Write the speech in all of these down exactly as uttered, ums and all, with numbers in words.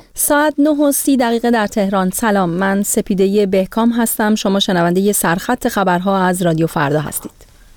ساعت نه و سی دقیقه در تهران. سلام، من سپیده بهکام هستم. شما شنونده سرخط خبرها از رادیو فردا هستید.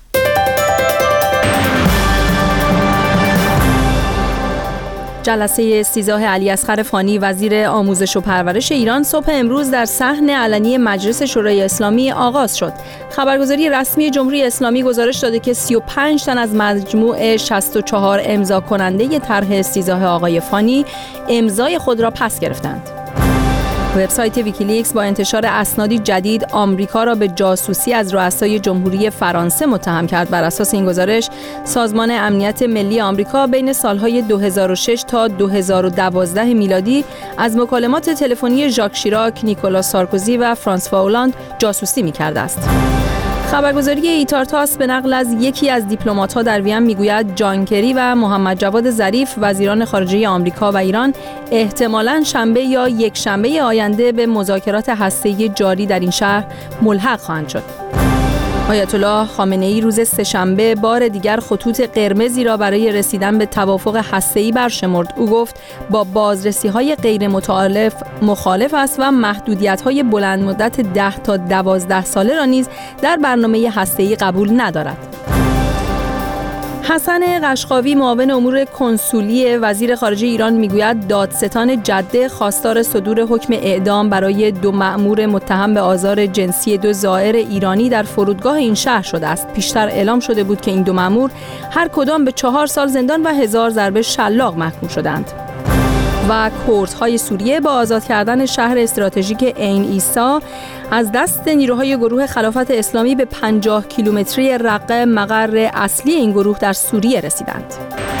جلسه استیضاح علیاصغر فانی وزیر آموزش و پرورش ایران صبح امروز در صحن علنی مجلس شورای اسلامی آغاز شد. خبرگزاری رسمی جمهوری اسلامی گزارش داده که سی و پنج تن از مجموع شصت و چهار امضا کننده طرح استیضاح آقای فانی امضای خود را پس گرفتند. وبسایت ویکیلیکس با انتشار اسنادی جدید آمریکا را به جاسوسی از رؤسای جمهوری فرانسه متهم کرد. بر اساس این گزارش، سازمان امنیت ملی آمریکا بین سالهای دو هزار و شش تا دو هزار و دوازده میلادی از مکالمات تلفنی ژاک شیراک، نیکولاس سارکوزی و فرانسوا اولاند جاسوسی می‌کرده است. خبرگزاری ایتارتاس به نقل از یکی از دیپلمات‌ها در وین میگوید جان کری و محمد جواد ظریف وزیران خارجه آمریکا و ایران احتمالاً شنبه یا یک شنبه آینده به مذاکرات هسته‌ای جاری در این شهر ملحق خواهند شد. آیت الله خامنه‌ای روز سه‌شنبه بار دیگر خطوط قرمزی را برای رسیدن به توافق هسته‌ای برشمرد. او گفت با بازرسی‌های غیر متعارف مخالف است و محدودیت‌های بلند مدت ده تا دوازده ساله را نیز در برنامه هسته‌ای قبول ندارد. حسن قشقاوی معاون امور کنسولی وزیر خارجه ایران میگوید دادستان جده خواستار صدور حکم اعدام برای دو مأمور متهم به آزار جنسی دو زائر ایرانی در فرودگاه این شهر شده است. پیشتر اعلام شده بود که این دو مأمور هر کدام به چهار سال زندان و هزار ضربه شلاق محکوم شدند. و کردهای سوریه با آزاد کردن شهر استراتژیک عین عیسی از دست نیروهای گروه خلافت اسلامی به پنجاه کیلومتری رقه مقر اصلی این گروه در سوریه رسیدند.